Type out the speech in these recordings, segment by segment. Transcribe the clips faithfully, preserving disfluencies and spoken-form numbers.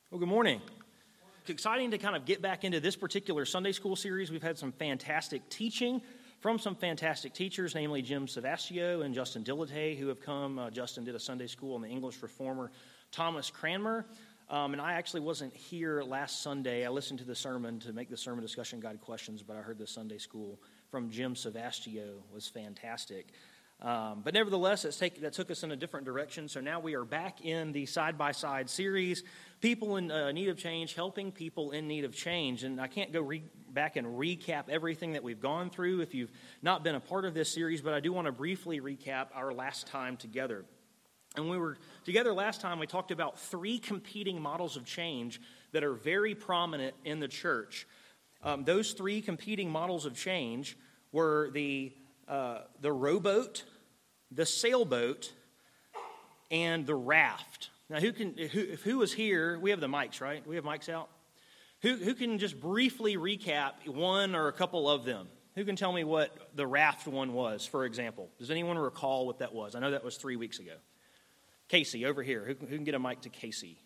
Well, good morning. It's exciting to kind of get back into this particular Sunday school series. We've had some fantastic teaching from some fantastic teachers, namely Jim Savastio and Justin Dillatay, who have come. Uh, Justin did a Sunday school on the English reformer Thomas Cranmer. Um, and I actually wasn't here last Sunday. I listened to the sermon to make the sermon discussion guide questions, but I heard the Sunday school from Jim Savastio was fantastic. Um, but nevertheless, it's take, that took us in a different direction. So now we are back in the side-by-side series, People in uh, Need of Change, helping people in need of change. And I can't go re- back and recap everything that we've gone through if you've not been a part of this series, but I do want to briefly recap our last time together. And when we were together last time, we talked about three competing models of change that are very prominent in the church. Um, those three competing models of change were the Uh, the rowboat, the sailboat, and the raft. Now, who can? Who, if who was here? We have the mics, right? We have mics out. Who who can just briefly recap one or a couple of them? Who can tell me what the raft one was, for example? Does anyone recall what that was? I know that was three weeks ago. Casey, over here. Who, who can get a mic to Casey?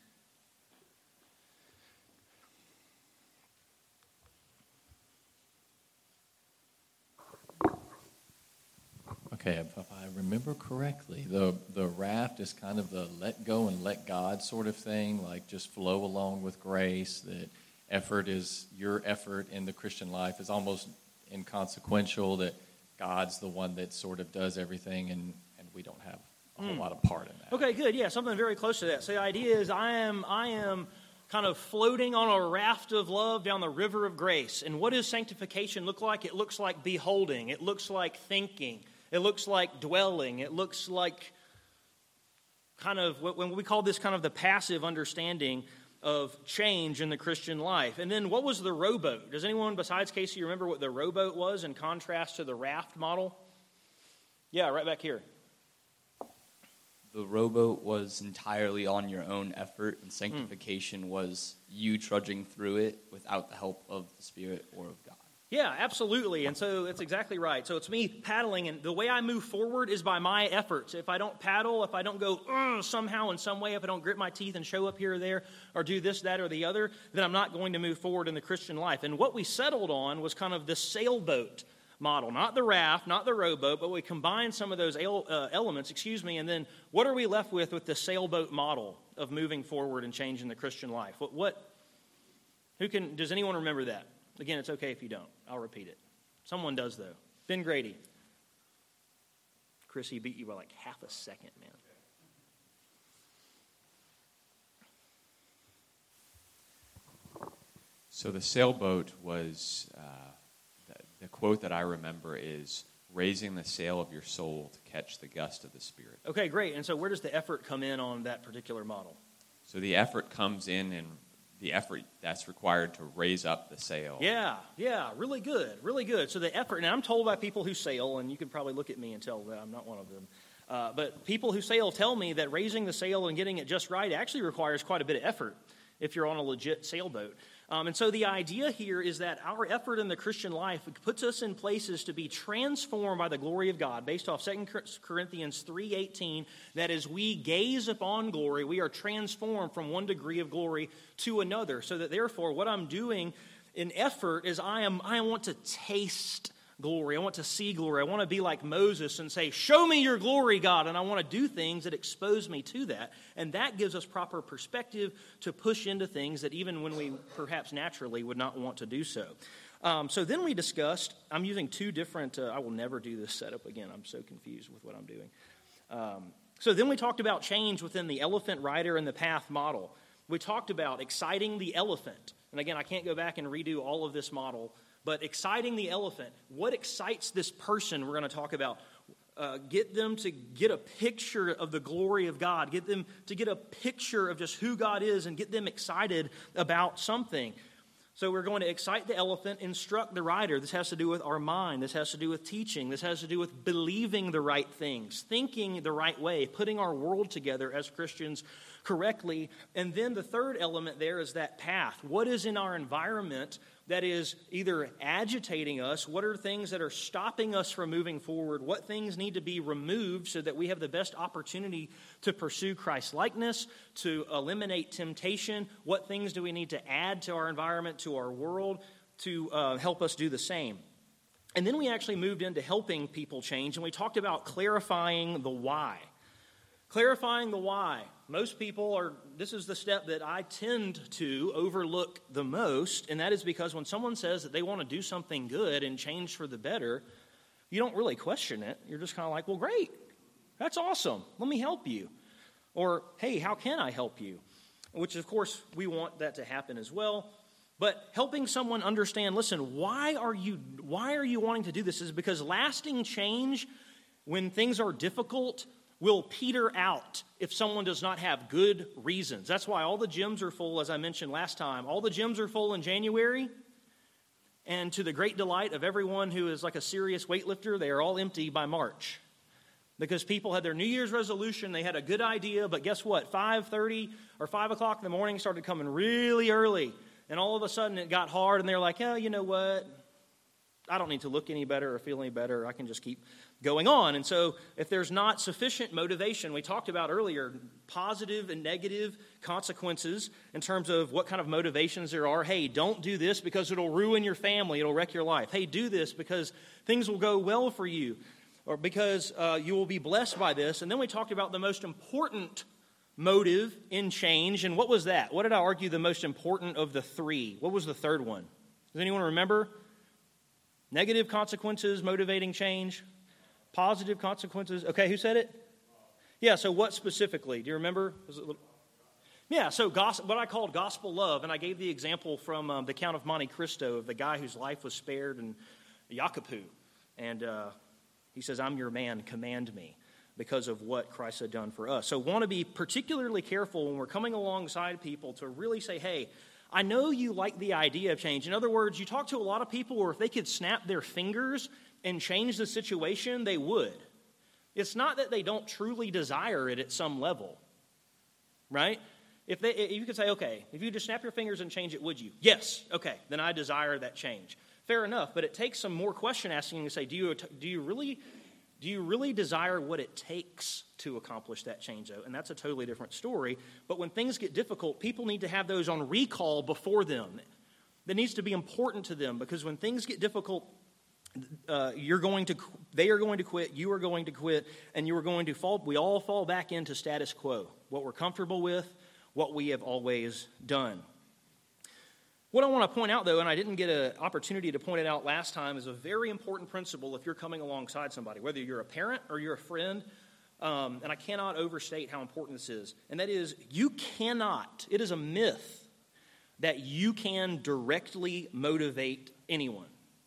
Okay, if I remember correctly, the the raft is kind of the let go and let God sort of thing, like just flow along with grace, that effort is, your effort in the Christian life is almost inconsequential, that God's the one that sort of does everything, and, and we don't have a whole mm. lot of part in that. Okay, good, yeah, something very close to that. So the idea is I am I am kind of floating on a raft of love down the river of grace. And what does sanctification look like? It looks like beholding. It looks like thinking. It looks like dwelling. It looks like kind of, when we call this kind of the passive understanding of change in the Christian life. And then what was the rowboat? Does anyone besides Casey remember what the rowboat was in contrast to the raft model? Yeah, right back here. The rowboat was entirely on your own effort, and sanctification mm. was you trudging through it without the help of the Spirit or of God. Yeah, absolutely. And so it's exactly right. So it's me paddling, and the way I move forward is by my efforts. If I don't paddle, if I don't go somehow in some way, if I don't grit my teeth and show up here or there or do this, that, or the other, then I'm not going to move forward in the Christian life. And what we settled on was kind of the sailboat model, not the raft, not the rowboat, but we combined some of those uh, elements, excuse me, and then what are we left with with the sailboat model of moving forward and changing the Christian life? What, what who can, does anyone remember that? Again, it's okay if you don't. I'll repeat it. Someone does, though. Ben Grady. Chris, he beat you by like half a second, man. So the sailboat was, uh, the, the quote that I remember is, raising the sail of your soul to catch the gust of the Spirit. Okay, great. And so where does the effort come in on that particular model? So the effort comes in in the effort that's required to raise up the sail. Yeah, yeah, really good, really good. So the effort, and I'm told by people who sail, and you can probably look at me and tell that I'm not one of them, uh, but people who sail tell me that raising the sail and getting it just right actually requires quite a bit of effort if you're on a legit sailboat. Um, and so the idea here is that our effort in the Christian life puts us in places to be transformed by the glory of God, based off Second Corinthians three eighteen, that as we gaze upon glory, we are transformed from one degree of glory to another. So that therefore, what I'm doing in effort is I am I want to taste glory. I want to see glory. I want to be like Moses and say, show me your glory, God. And I want to do things that expose me to that. And that gives us proper perspective to push into things that even when we perhaps naturally would not want to do so. Um, so then we discussed, I'm using two different, uh, I will never do this setup again. I'm so confused with what I'm doing. Um, so then we talked about change within the elephant rider and the path model. We talked about exciting the elephant. And again, I can't go back and redo all of this model. But exciting the elephant, what excites this person we're going to talk about? Uh, get them to get a picture of the glory of God. Get them to get a picture of just who God is and get them excited about something. So we're going to excite the elephant, instruct the rider. This has to do with our mind. This has to do with teaching. This has to do with believing the right things, thinking the right way, putting our world together as Christians correctly. And then the third element there is that path. What is in our environment that is either agitating us? What are things that are stopping us from moving forward? What things need to be removed so that we have the best opportunity to pursue Christ-likeness, to eliminate temptation? What things do we need to add to our environment, to our world, to uh, help us do the same? And then we actually moved into helping people change, and we talked about clarifying the why. Clarifying the why. Most people are, this is the step that I tend to overlook the most, and that is because when someone says that they want to do something good and change for the better, you don't really question it. You're just kind of like, well, great. That's awesome. Let me help you. Or, hey, how can I help you? Which, of course, we want that to happen as well. But helping someone understand, listen, why are you why are you wanting to do this? Is because lasting change, when things are difficult, will peter out if someone does not have good reasons. That's why all the gyms are full, as I mentioned last time. All the gyms are full in January, and to the great delight of everyone who is like a serious weightlifter, they are all empty by March. Because people had their New Year's resolution, they had a good idea, but guess what? five thirty or five o'clock in the morning started coming really early. And all of a sudden it got hard, and they're like, oh, you know what? I don't need to look any better or feel any better. I can just keep going on. And so if there's not sufficient motivation, we talked about earlier, positive and negative consequences in terms of what kind of motivations there are. Hey, don't do this because it'll ruin your family. It'll wreck your life. Hey, do this because things will go well for you, or because uh, you will be blessed by this. And then we talked about the most important motive in change. And what was that? What did I argue the most important of the three? What was the third one? Does anyone remember? Negative consequences motivating change. Positive consequences. Okay, who said it? Yeah, so what specifically? Do you remember? Was it little... Yeah, so gospel, what I called gospel love. And I gave the example from um, the Count of Monte Cristo of the guy whose life was spared in Yakupu. And uh, he says, I'm your man, command me, because of what Christ had done for us. So want to be particularly careful when we're coming alongside people to really say, hey, I know you like the idea of change. In other words, you talk to a lot of people where if they could snap their fingers and change the situation, they would. It's not that they don't truly desire it at some level, right? If they, if you could say, okay, if you just snap your fingers and change it, would you? Yes, okay, then I desire that change. Fair enough, but it takes some more question asking to say, do you, do you really... Do you really desire what it takes to accomplish that change, though? And that's a totally different story. But when things get difficult, people need to have those on recall before them. That needs to be important to them, because when things get difficult, uh, you're going to, they are going to quit, you are going to quit, and you are going to fall. We all fall back into status quo, what we're comfortable with, what we have always done. What I want to point out, though, and I didn't get an opportunity to point it out last time, is a very important principle if you're coming alongside somebody, whether you're a parent or you're a friend, um, and I cannot overstate how important this is, and that is you cannot, it is a myth that you can directly motivate anyone.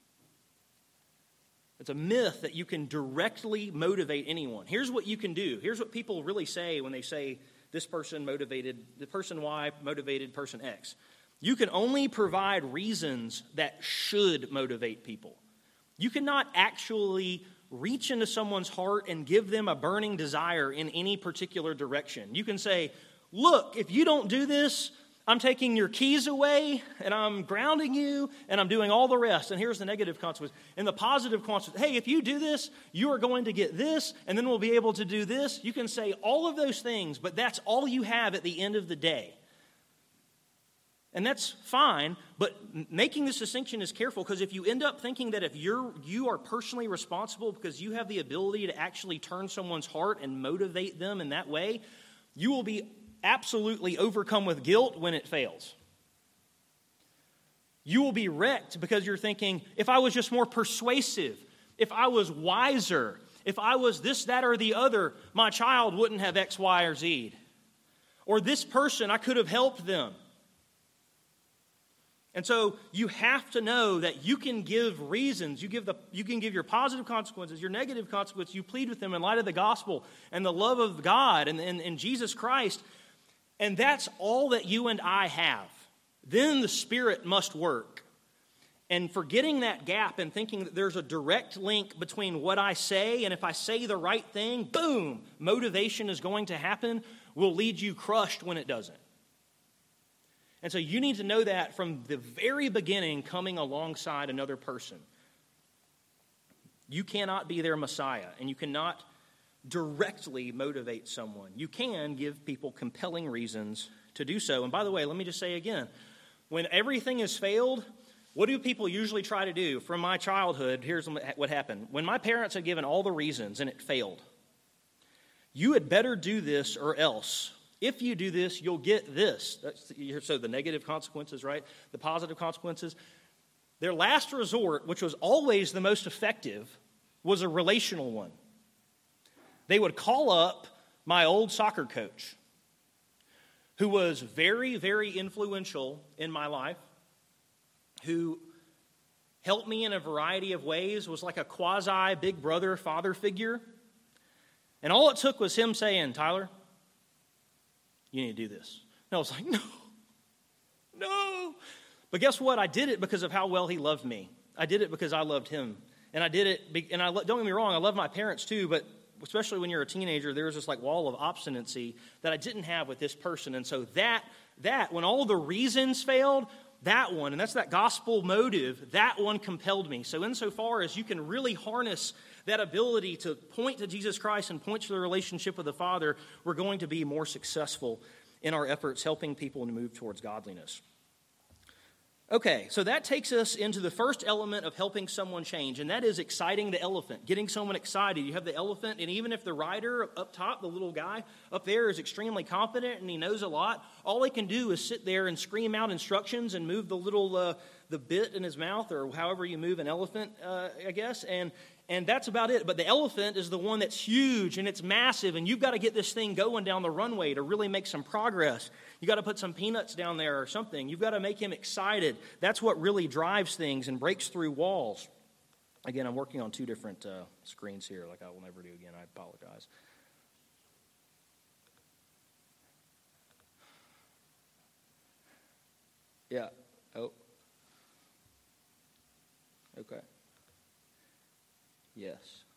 It's a myth that you can directly motivate anyone. Here's what you can do. Here's what people really say when they say this person motivated, the person Y motivated person X. You can only provide reasons that should motivate people. You cannot actually reach into someone's heart and give them a burning desire in any particular direction. You can say, look, if you don't do this, I'm taking your keys away, and I'm grounding you, and I'm doing all the rest. And here's the negative consequence. And the positive consequence, hey, if you do this, you are going to get this, and then we'll be able to do this. You can say all of those things, but that's all you have at the end of the day. And that's fine, but making this distinction is careful, because if you end up thinking that if you're you are personally responsible because you have the ability to actually turn someone's heart and motivate them in that way, you will be absolutely overcome with guilt when it fails. You will be wrecked because you're thinking, if I was just more persuasive, if I was wiser, if I was this, that, or the other, my child wouldn't have X, Y, or Z. Or this person, I could have helped them. And so you have to know that you can give reasons. You give the you can give your positive consequences, your negative consequences. You plead with them in light of the gospel and the love of God and, and, and Jesus Christ. And that's all that you and I have. Then the Spirit must work. And forgetting that gap and thinking that there's a direct link between what I say and if I say the right thing, boom, motivation is going to happen. will lead you crushed when it doesn't. And so you need to know that from the very beginning, coming alongside another person. You cannot be their Messiah, and you cannot directly motivate someone. You can give people compelling reasons to do so. And by the way, let me just say again, when everything has failed, what do people usually try to do? From my childhood, here's what happened. When my parents had given all the reasons and it failed, you had better do this or else. If you do this, you'll get this. That's, so the negative consequences, right? The positive consequences. Their last resort, which was always the most effective, was a relational one. They would call up my old soccer coach, who was very, very influential in my life, who helped me in a variety of ways, was like a quasi big brother, father figure. And all it took was him saying, Tyler, you need to do this. And I was like, no, no. But guess what? I did it because of how well he loved me. I did it because I loved him. And I did it, and I don't get me wrong, I love my parents too, but especially when you're a teenager, there's this like wall of obstinacy that I didn't have with this person. And so that, that when all the reasons failed, that one, and that's that gospel motive, that one compelled me. So insofar as you can really harness that ability to point to Jesus Christ and point to the relationship with the Father, we're going to be more successful in our efforts helping people to move towards godliness. Okay, so that takes us into the first element of helping someone change, and that is exciting the elephant, getting someone excited. You have the elephant, and even if the rider up top, the little guy up there, is extremely competent and he knows a lot, all he can do is sit there and scream out instructions and move the little uh, the bit in his mouth, or however you move an elephant, uh, I guess, and and that's about it. But the elephant is the one that's huge and it's massive, and you've got to get this thing going down the runway to really make some progress. You got to put some peanuts down there or something. You've got to make him excited. That's what really drives things and breaks through walls. Again, I'm working on two different uh, screens here, like I will never do again. I apologize. Yeah. Oh. Okay. Yes.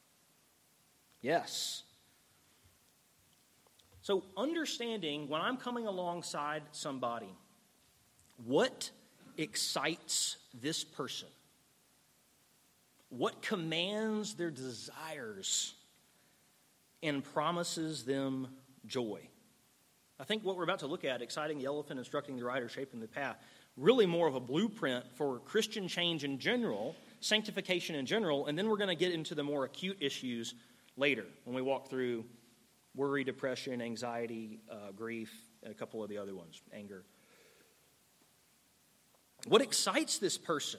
Yes. So understanding when I'm coming alongside somebody, what excites this person? What commands their desires and promises them joy? I think what we're about to look at, exciting the elephant, instructing the rider, shaping the path, really more of a blueprint for Christian change in general, sanctification in general, and then we're going to get into the more acute issues later when we walk through worry, depression, anxiety, uh, grief, and a couple of the other ones, anger. What excites this person?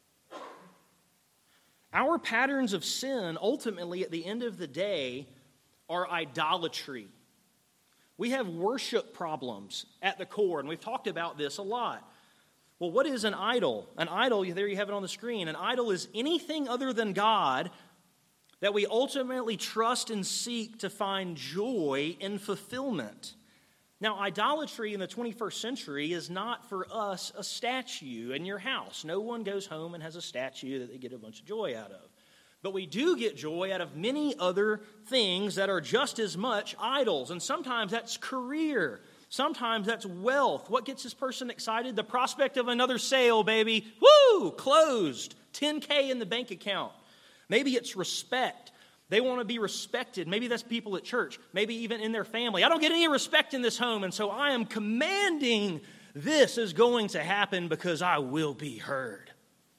Our patterns of sin, ultimately, at the end of the day, are idolatry. We have worship problems at the core, and we've talked about this a lot. Well, what is an idol? An idol, there you have it on the screen. An idol is anything other than God that we ultimately trust and seek to find joy and fulfillment. Now, idolatry in the twenty-first century is not for us a statue in your house. No one goes home and has a statue that they get a bunch of joy out of. But we do get joy out of many other things that are just as much idols. And sometimes that's career. Sometimes that's wealth. What gets this person excited? The prospect of another sale, baby. Woo! Closed. ten K in the bank account. Maybe it's respect. They want to be respected. Maybe that's people at church. Maybe even in their family. I don't get any respect in this home, and so I am commanding this is going to happen because I will be heard.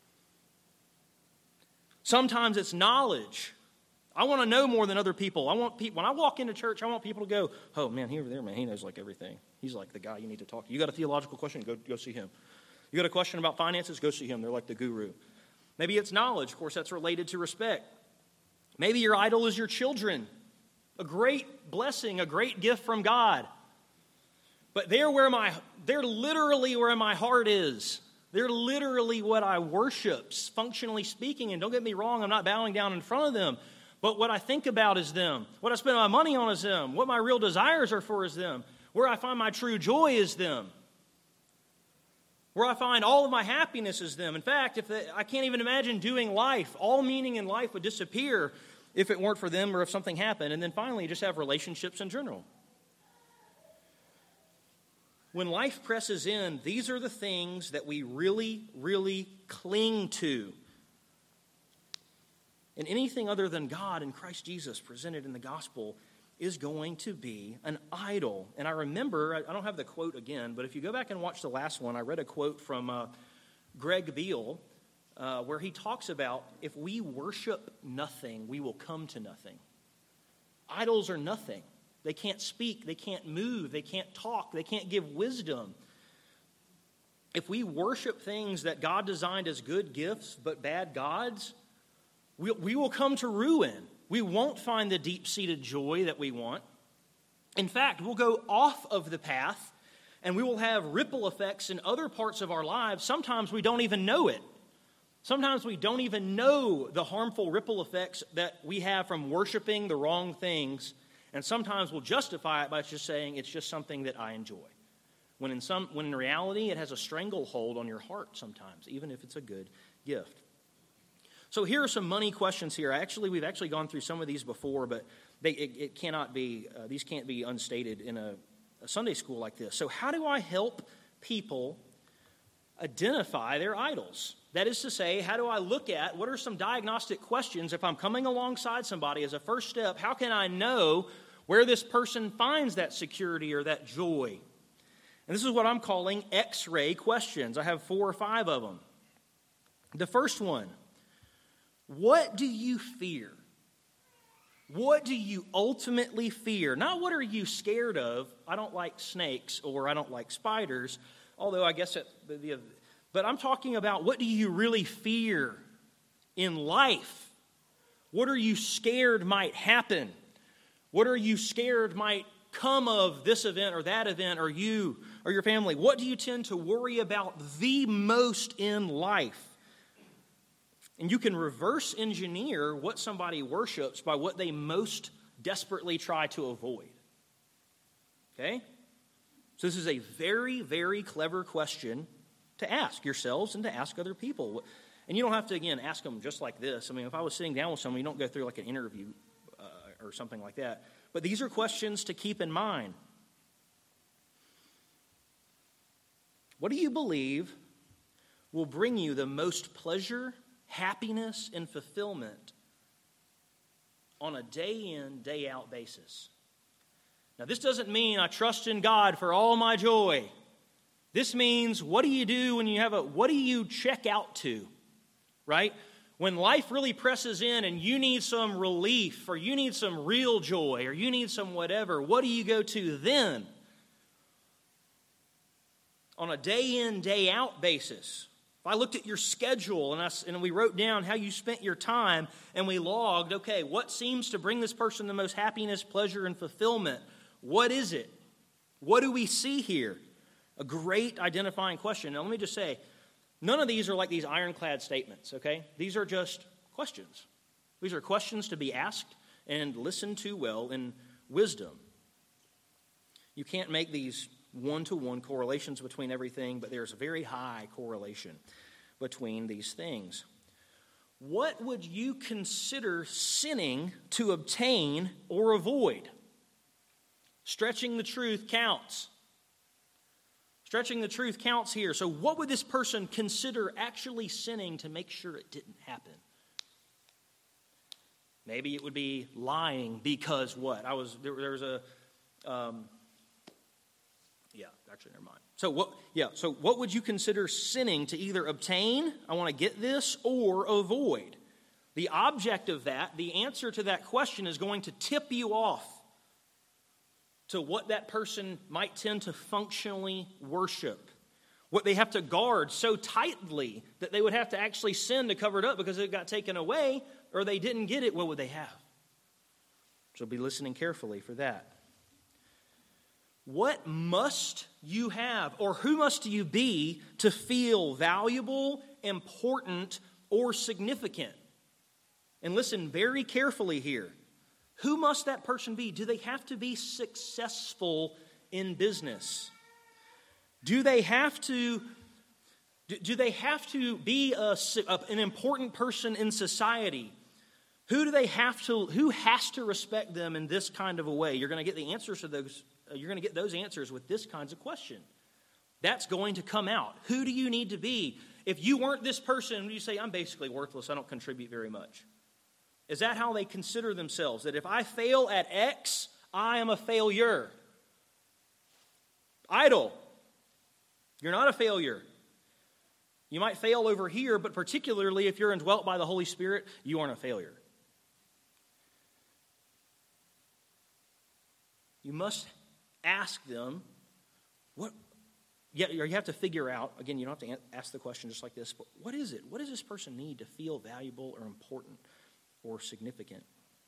Sometimes it's knowledge. I want to know more than other people. I want people, when I walk into church, I want people to go, oh, man, he over there, man, he knows like everything. He's like the guy you need to talk to. You got a theological question? Go, go see him. You got a question about finances? Go see him. They're like the guru. Maybe it's knowledge. Of course, that's related to respect. Maybe your idol is your children. A great blessing, a great gift from God. But they're where my, they're literally where my heart is. They're literally what I worship, functionally speaking. And don't get me wrong, I'm not bowing down in front of them. But what I think about is them. What I spend my money on is them. What my real desires are for is them. Where I find my true joy is them. Where I find all of my happiness is them. In fact, if they, I can't even imagine doing life. All meaning in life would disappear if it weren't for them or if something happened. And then finally, you just have relationships in general. when life presses in, these are the things that we really, really cling to. And anything other than God and Christ Jesus presented in the gospel is going to be an idol. And I remember, I don't have the quote again, but if you go back and watch the last one, I read a quote from uh, Greg Beale, uh, where he talks about, if we worship nothing, we will come to nothing. Idols are nothing. They can't speak, they can't move, they can't talk, they can't give wisdom. If we worship things that God designed as good gifts but bad gods, we, we will come to ruin. We won't find the deep-seated joy that we want. In fact, we'll go off of the path and we will have ripple effects in other parts of our lives. Sometimes we don't even know it. Sometimes we don't even know the harmful ripple effects that we have from worshiping the wrong things. And sometimes we'll justify it by just saying it's just something that I enjoy. When in some, when in reality, it has a stranglehold on your heart sometimes, even if it's a good gift. So here are some money questions here. Actually, we've actually gone through some of these before, but they, it, it cannot be, uh, these can't be unstated in a, a Sunday school like this. So how do I help people identify their idols? That is to say, how do I look at, what are some diagnostic questions if I'm coming alongside somebody as a first step? How can I know where this person finds that security or that joy? And this is what I'm calling X-ray questions. I have four or five of them. The first one, what do you fear? What do you ultimately fear? Not what are you scared of? I don't like snakes or I don't like spiders, although I guess it, the, but I'm talking about what do you really fear in life? What are you scared might happen? What are you scared might come of this event or that event or you or your family? What do you tend to worry about the most in life? And you can reverse engineer what somebody worships by what they most desperately try to avoid. Okay? So this is a very, very clever question to ask yourselves and to ask other people. And you don't have to, again, ask them just like this. I mean, if I was sitting down with someone, you don't go through like an interview uh, or something like that. But these are questions to keep in mind. What do you believe will bring you the most pleasure, happiness, and fulfillment on a day-in, day-out basis? Now, this doesn't mean I trust in God for all my joy. This means, what do you do when you have a, what do you check out to, right? When life really presses in and you need some relief or you need some real joy or you need some whatever, what do you go to then? On a day-in, day-out basis. If I looked at your schedule and, I, and we wrote down how you spent your time and we logged, okay, what seems to bring this person the most happiness, pleasure, and fulfillment? What is it? What do we see here? A great identifying question. Now, let me just say, none of these are like these ironclad statements, okay? These are just questions. These are questions to be asked and listened to well in wisdom. You can't make these one-to-one correlations between everything, but there's a very high correlation between these things. What would you consider sinning to obtain or avoid? Stretching the truth counts. Stretching the truth counts here. So what would this person consider actually sinning to make sure it didn't happen? Maybe it would be lying because what? I was there, there was a um, yeah, actually never mind. So what yeah, so what would you consider sinning to either obtain, I want to get this, or avoid? The object of that, the answer to that question is going to tip you off to what that person might tend to functionally worship. What they have to guard so tightly that they would have to actually sin to cover it up because it got taken away or they didn't get it, what would they have? So be listening carefully for that. What must you have or who must you be to feel valuable, important, or significant? And listen very carefully here. Who must that person be? Do they have to be successful in business? Do they have to, do they have to be a, a, an important person in society? Who do they have to, who has to respect them in this kind of a way? You're going to get the answers to those, you're going to get those answers with this kinds of question. That's going to come out. Who do you need to be? If you weren't this person, would you say, I'm basically worthless, I don't contribute very much? Is that how they consider themselves? That if I fail at X, I am a failure? Idle. You're not a failure. You might fail over here, but particularly if you're indwelt by the Holy Spirit, you aren't a failure. You must ask them, what? Yeah, you have to figure out, again, you don't have to ask the question just like this, but what is it? What does this person need to feel valuable or important or significant?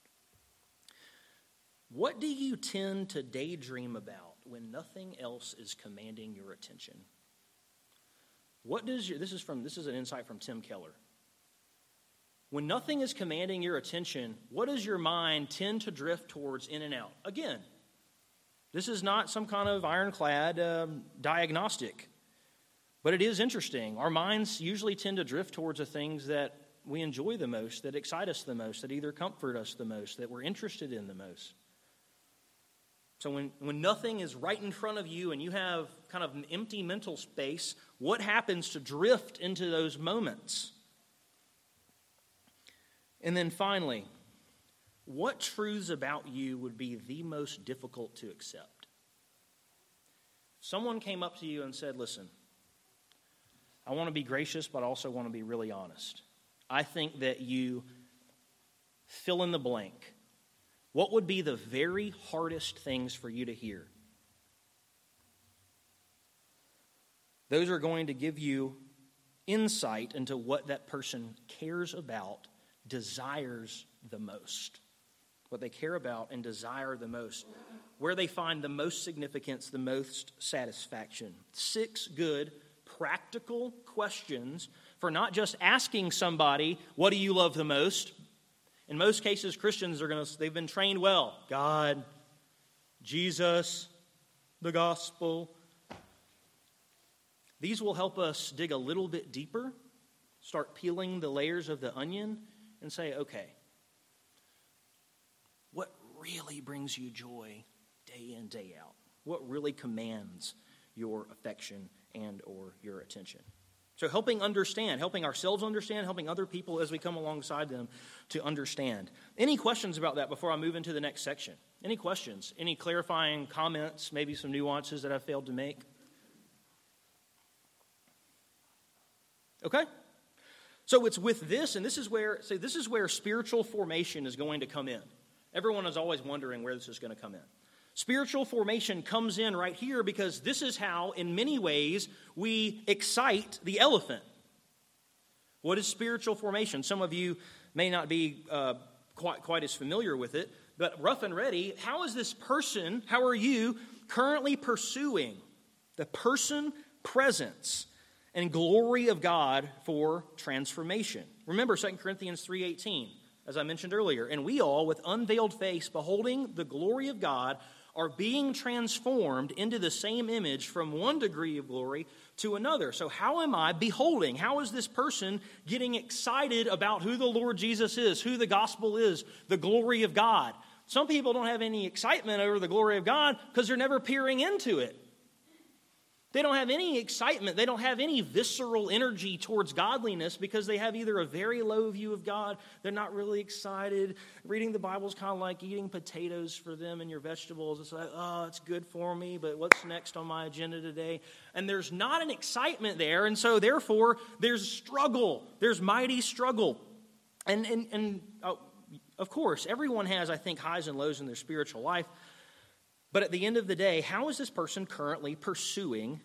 What do you tend to daydream about when nothing else is commanding your attention? What does your, this is from, this is an insight from Tim Keller. When nothing is commanding your attention, what does your mind tend to drift towards in and out? Again, this is not some kind of ironclad um, diagnostic, but it is interesting. Our minds usually tend to drift towards the things that we enjoy the most, that excite us the most, that either comfort us the most, that we're interested in the most. So when, when nothing is right in front of you and you have kind of an empty mental space, what happens to drift into those moments? And then finally, what truths about you would be the most difficult to accept? Someone came up to you and said, listen, I want to be gracious, but I also want to be really honest. I think that you fill in the blank. What would be the very hardest things for you to hear? Those are going to give you insight into what that person cares about, desires the most. What they care about and desire the most. Where they find the most significance, the most satisfaction. Six good, practical questions for not just asking somebody, what do you love the most? In most cases, Christians are going to, they've been trained well. God, Jesus, the gospel. These will help us dig a little bit deeper, start peeling the layers of the onion, and say, okay, what really brings you joy day in, day out? What really commands your affection and or your attention? So helping understand, helping ourselves understand, helping other people as we come alongside them to understand. Any questions about that before I move into the next section? Any questions? Any clarifying comments, maybe some nuances that I failed to make? Okay? So it's with this, and this is where, so this is where spiritual formation is going to come in. Everyone is always wondering where this is going to come in. Spiritual formation comes in right here because this is how, in many ways, we excite the elephant. What is spiritual formation? Some of you may not be uh, quite, quite as familiar with it, but rough and ready, how is this person, how are you currently pursuing the person, presence, and glory of God for transformation? Remember Second Corinthians three eighteen, as I mentioned earlier, and we all, with unveiled face, beholding the glory of God, are being transformed into the same image from one degree of glory to another. So how am I beholding? How is this person getting excited about who the Lord Jesus is, who the gospel is, the glory of God? Some people don't have any excitement over the glory of God because they're never peering into it. They don't have any excitement. They don't have any visceral energy towards godliness because they have either a very low view of God, they're not really excited. Reading the Bible is kind of like eating potatoes for them and your vegetables. It's like, oh, it's good for me, but what's next on my agenda today? And there's not an excitement there, and so therefore there's struggle. There's mighty struggle. And, and, and oh, of course, everyone has, I think, highs and lows in their spiritual life. But at the end of the day, how is this person currently pursuing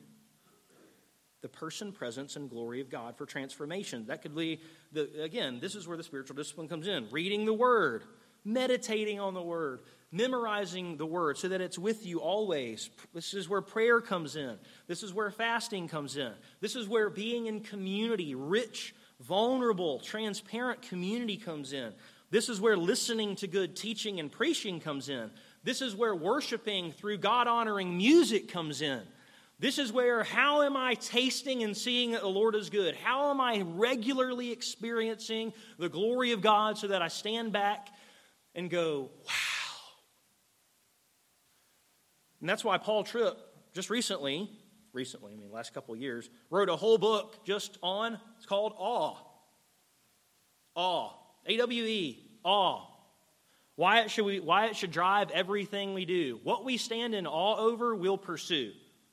the person, presence, and glory of God for transformation? That could be, the again, this is where the spiritual discipline comes in. Reading the Word, meditating on the Word, memorizing the Word so that it's with you always. This is where prayer comes in. This is where fasting comes in. This is where being in community, rich, vulnerable, transparent community comes in. This is where listening to good teaching and preaching comes in. This is where worshiping through God-honoring music comes in. This is where, how am I tasting and seeing that the Lord is good? How am I regularly experiencing the glory of God so that I stand back and go, wow. And that's why Paul Tripp, just recently, recently, I mean, last couple of years, wrote a whole book just on, it's called Awe. Awe. A W E. Awe. Why it should we, why it should drive everything we do. What we stand in awe over, we'll pursue.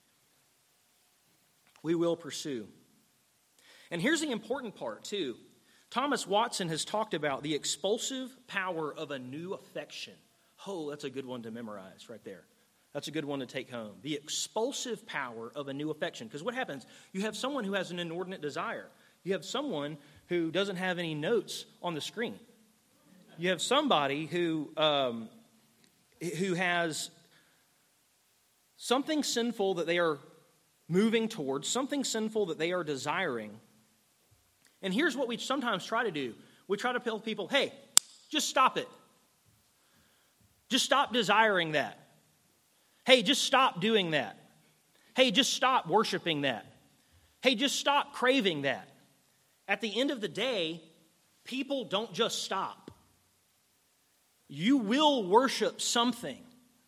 We will pursue. And here's the important part, too. Thomas Watson has talked about the expulsive power of a new affection. Oh, that's a good one to memorize right there. That's a good one to take home. The expulsive power of a new affection. Because what happens? You have someone who has an inordinate desire. You have someone who doesn't have any notes on the screen. You have somebody who, um, who has something sinful that they are moving towards, something sinful that they are desiring. And here's what we sometimes try to do. We try to tell people, hey, just stop it. Just stop desiring that. Hey, just stop doing that. Hey, just stop worshiping that. Hey, just stop craving that. At the end of the day, people don't just stop. You will worship something.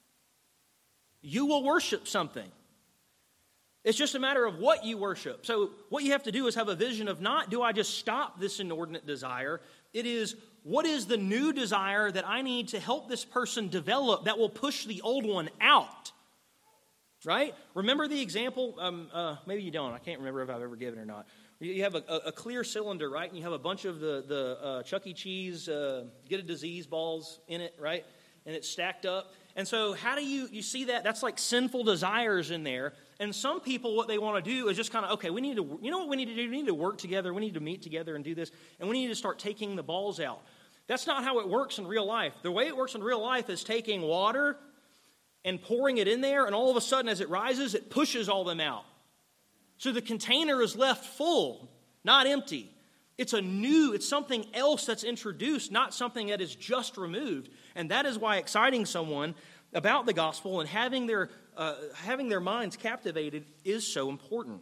You will worship something. It's just a matter of what you worship. So what you have to do is have a vision of not, do I just stop this inordinate desire? It is, what is the new desire that I need to help this person develop that will push the old one out? Right? Remember the example? Um, uh, maybe you don't. I can't remember if I've ever given it or not. You have a, a clear cylinder, right? And you have a bunch of the, the uh, Chuck E. Cheese uh, get a disease balls in it, right? And it's stacked up. And so how do you, you see that? That's like sinful desires in there. And some people, what they want to do is just kind of, okay, we need to, you know what we need to do? We need to work together. We need to meet together and do this. And we need to start taking the balls out. That's not how it works in real life. The way it works in real life is taking water and pouring it in there. And all of a sudden, as it rises, it pushes all them out. So the container is left full, not empty. It's a new, it's something else that's introduced, not something that is just removed. And that is why exciting someone about the gospel and having their uh, having their minds captivated is so important.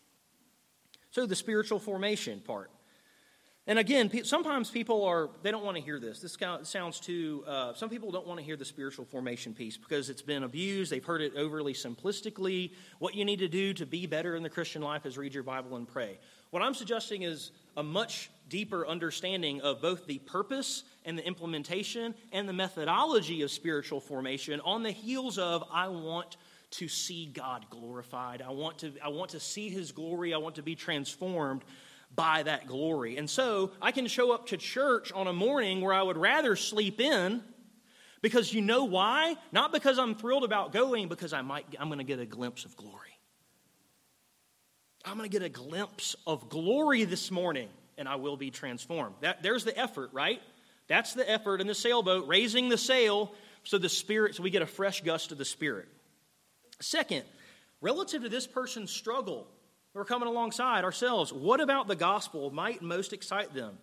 So the spiritual formation part. And again, pe- sometimes people are, they don't want to hear this. This sounds too, uh, some people don't want to hear the spiritual formation piece because it's been abused. They've heard it overly simplistically. What you need to do to be better in the Christian life is read your Bible and pray. What I'm suggesting is a much deeper understanding of both the purpose and the implementation and the methodology of spiritual formation on the heels of, I want to see God glorified. I want to, I want to see His glory. I want to be transformed by that glory. And so I can show up to church on a morning where I would rather sleep in, because you know why? Not because I'm thrilled about going, because I might, I'm going to get a glimpse of glory. I'm going to get a glimpse of glory this morning, and I will be transformed. That, there's the effort, right? That's the effort in the sailboat, raising the sail so the Spirit, so we get a fresh gust of the Spirit. Second, relative to this person's struggle, we're coming alongside ourselves. What about the gospel might most excite them?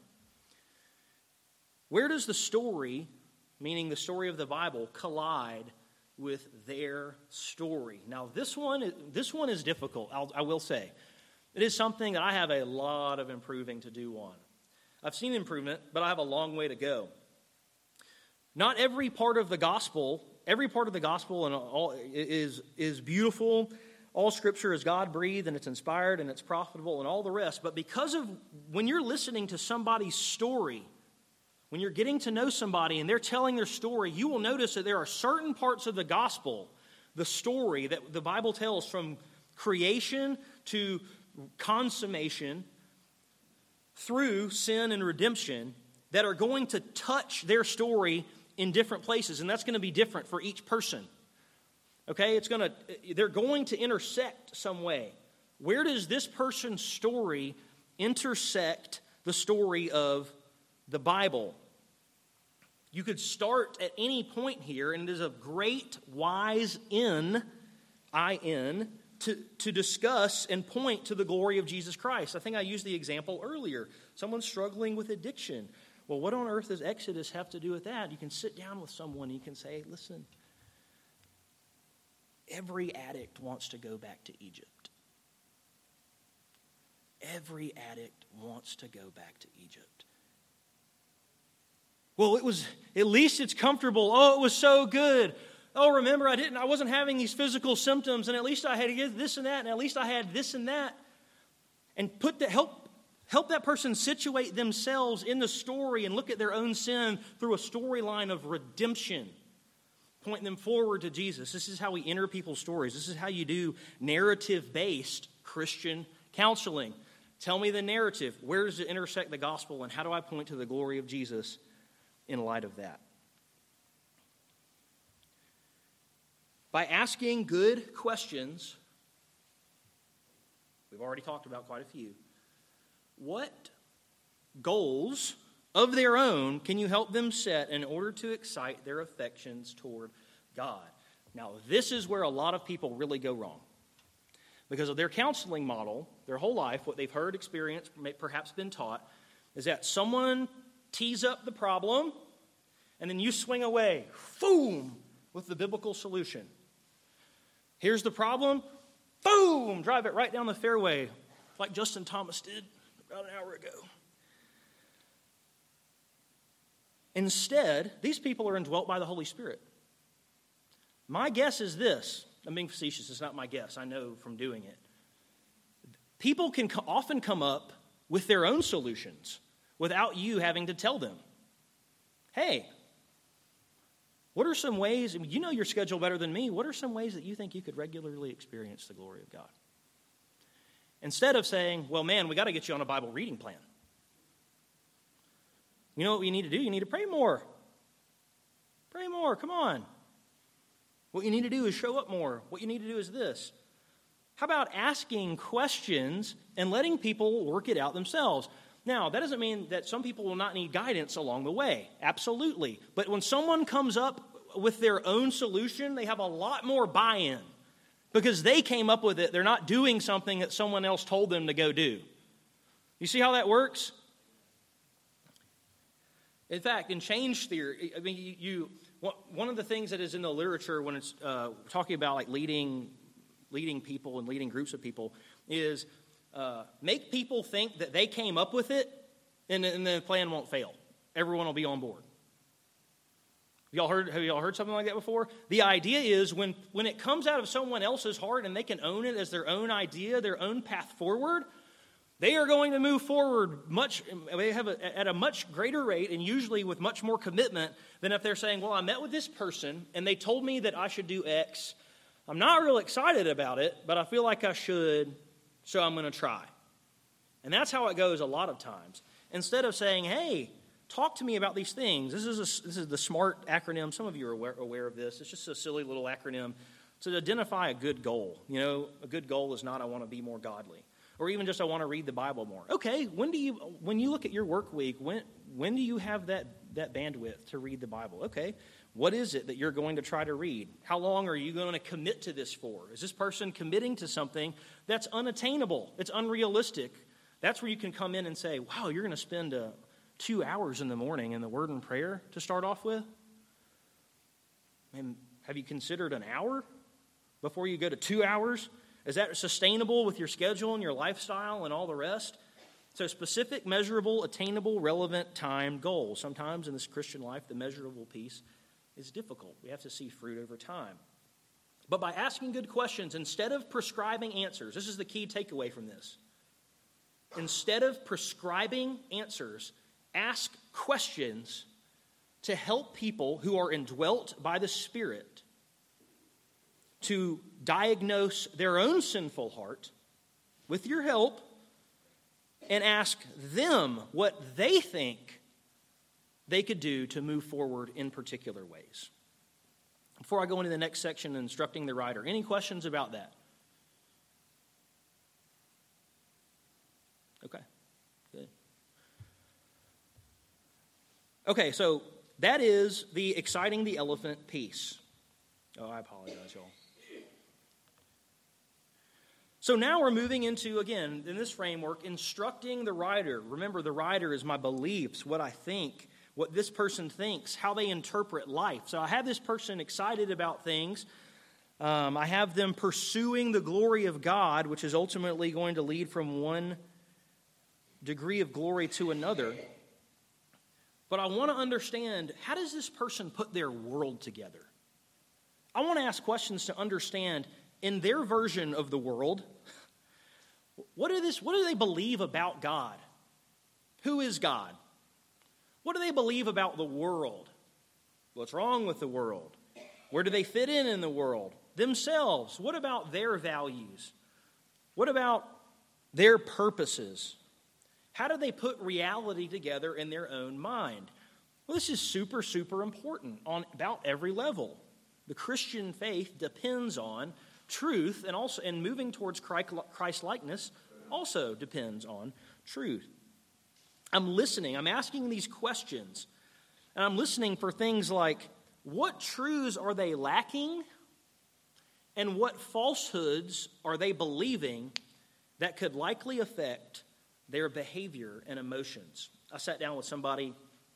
Where does the story, meaning the story of the Bible, collide with their story? Now, this one, this one is difficult, I'll, I will say. It is something that I have a lot of improving to do on. I've seen improvement, but I have a long way to go. Not every part of the gospel, every part of the gospel and all is, is beautiful. All Scripture is God-breathed, and it's inspired, and it's profitable, and all the rest. But because of, when you're listening to somebody's story, when you're getting to know somebody and they're telling their story, you will notice that there are certain parts of the gospel, the story that the Bible tells from creation to consummation through sin and redemption, that are going to touch their story in different places. And that's going to be different for each person. Okay, it's going to, they're going to intersect some way. Where does this person's story intersect the story of the Bible? You could start at any point here, and it is a great wise in, I N, to, to discuss and point to the glory of Jesus Christ. I think I used the example earlier. Someone struggling with addiction. Well, what on earth does Exodus have to do with that? You can sit down with someone and you can say, listen, every addict wants to go back to Egypt. Every addict wants to go back to Egypt. Well, it was, at least it's comfortable. Oh, it was so good. Oh, remember, I didn't, I wasn't having these physical symptoms, and at least I had this and that, and at least I had this and that. And put the help help that person situate themselves in the story and look at their own sin through a storyline of redemption. Point them forward to Jesus. This is how we enter people's stories. This is how you do narrative-based Christian counseling. Tell me the narrative. Where does it intersect the gospel, and how do I point to the glory of Jesus in light of that? By asking good questions, we've already talked about quite a few, what goals of their own can you help them set in order to excite their affections toward God? Now, this is where a lot of people really go wrong. Because of their counseling model, their whole life, what they've heard, experienced, perhaps been taught, is that someone tees up the problem, and then you swing away, boom, with the biblical solution. Here's the problem, boom, drive it right down the fairway, like Justin Thomas did about an hour ago. Instead, these people are indwelt by the Holy Spirit. My guess is this. I'm being facetious. It's not my guess. I know from doing it. People can co- often come up with their own solutions without you having to tell them. Hey, what are some ways, I mean, you know your schedule better than me, what are some ways that you think you could regularly experience the glory of God? Instead of saying, well, man, we got to get you on a Bible reading plan. You know what you need to do? You need to pray more. Pray more, come on. What you need to do is show up more. What you need to do is this. How about asking questions and letting people work it out themselves? Now, that doesn't mean that some people will not need guidance along the way. Absolutely. But when someone comes up with their own solution, they have a lot more buy-in because they came up with it. They're not doing something that someone else told them to go do. You see how that works? In fact, in change theory, I mean, you, you one of the things that is in the literature when it's uh, talking about like leading, leading people and leading groups of people is uh, make people think that they came up with it, and, and the plan won't fail. Everyone will be on board. Have y'all heard? Have y'all heard something like that before? The idea is when when it comes out of someone else's heart and they can own it as their own idea, their own path forward, they are going to move forward much. They have a, at a much greater rate, and usually with much more commitment than if they're saying, "Well, I met with this person, and they told me that I should do X. I'm not real excited about it, but I feel like I should, so I'm going to try." And that's how it goes a lot of times. Instead of saying, "Hey, talk to me about these things." This is a, this is the SMART acronym. Some of you are aware, aware of this. It's just a silly little acronym to identify a good goal. You know, a good goal is not "I want to be more godly." Or even just, I want to read the Bible more. Okay, when do you, when you look at your work week, when when do you have that, that bandwidth to read the Bible? Okay, what is it that you're going to try to read? How long are you going to commit to this for? Is this person committing to something that's unattainable? It's unrealistic. That's where you can come in and say, wow, you're going to spend uh, two hours in the morning in the Word and Prayer to start off with? And have you considered an hour before you go to two hours? Is that sustainable with your schedule and your lifestyle and all the rest? So specific, measurable, attainable, relevant time goals. Sometimes in this Christian life, the measurable piece is difficult. We have to see fruit over time. But by asking good questions, instead of prescribing answers, this is the key takeaway from this. Instead of prescribing answers, ask questions to help people who are indwelt by the Spirit to diagnose their own sinful heart with your help and ask them what they think they could do to move forward in particular ways. Before I go into the next section, instructing the writer, any questions about that? Okay, good. Okay, so that is the exciting the elephant piece. Oh, I apologize, y'all. So now we're moving into, again, in this framework, instructing the writer. Remember, the writer is my beliefs, what I think, what this person thinks, how they interpret life. So I have this person excited about things. Um, I have them pursuing the glory of God, which is ultimately going to lead from one degree of glory to another. But I want to understand, how does this person put their world together? I want to ask questions to understand, in their version of the world, what, are this, what do they believe about God? Who is God? What do they believe about the world? What's wrong with the world? Where do they fit in in the world? Themselves, what about their values? What about their purposes? How do they put reality together in their own mind? Well, this is super, super important on about every level. The Christian faith depends on truth, and also, and moving towards Christ-likeness also depends on truth. I'm listening. I'm asking these questions, and I'm listening for things like, what truths are they lacking, and what falsehoods are they believing that could likely affect their behavior and emotions? I sat down with somebody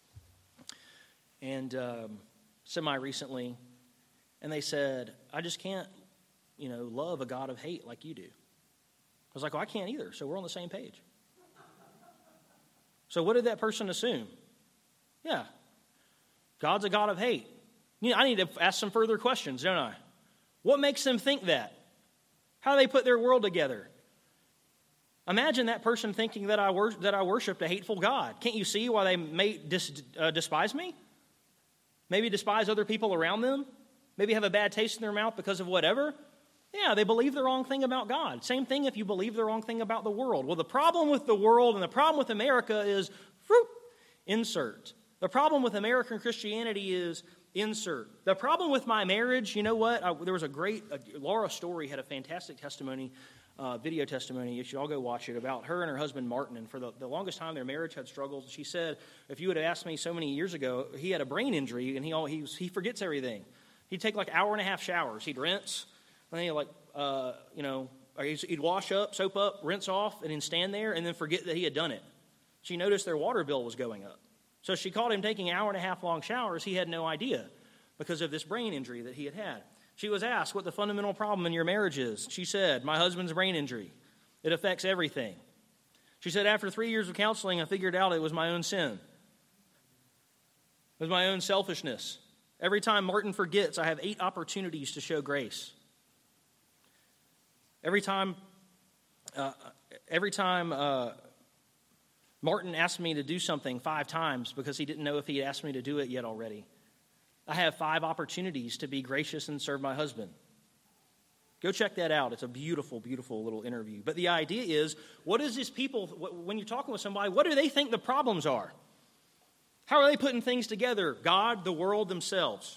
and um, semi-recently, and they said, I just can't, you know, love a God of hate like you do. I was like, well, I can't either, so we're on the same page. So what did that person assume? Yeah, God's a God of hate. You know, I need to ask some further questions, don't I? What makes them think that? How do they put their world together? Imagine that person thinking that I wor- that I worshiped a hateful God. Can't you see why they may dis- uh, despise me? Maybe despise other people around them? Maybe have a bad taste in their mouth because of whatever? Yeah, they believe the wrong thing about God. Same thing if you believe the wrong thing about the world. Well, the problem with the world and the problem with America is, whoop, insert. The problem with American Christianity is, insert. The problem with my marriage, you know what? I, there was a great, uh, Laura Story had a fantastic testimony, uh, video testimony. You should all go watch it, about her and her husband Martin. And for the, the longest time, their marriage had struggled. She said, if you would have asked me so many years ago, he had a brain injury and he all, he, was, he forgets everything. He'd take like hour and a half showers. He'd rinse, and then he'd like, uh, you know, he'd wash up, soap up, rinse off, and then stand there and then forget that he had done it. She noticed their water bill was going up. So she caught him taking hour and a half long showers. He had no idea because of this brain injury that he had had. She was asked what the fundamental problem in your marriage is. She said, my husband's brain injury. It affects everything. She said, after three years of counseling, I figured out it was my own sin. It was my own selfishness. Every time Martin forgets, I have eight opportunities to show grace. Every time, uh, every time uh, Martin asked me to do something five times because he didn't know if he had asked me to do it yet already, I have five opportunities to be gracious and serve my husband. Go check that out. It's a beautiful, beautiful little interview. But the idea is, what is this people, when you're talking with somebody, what do they think the problems are? How are they putting things together? God, the world, themselves.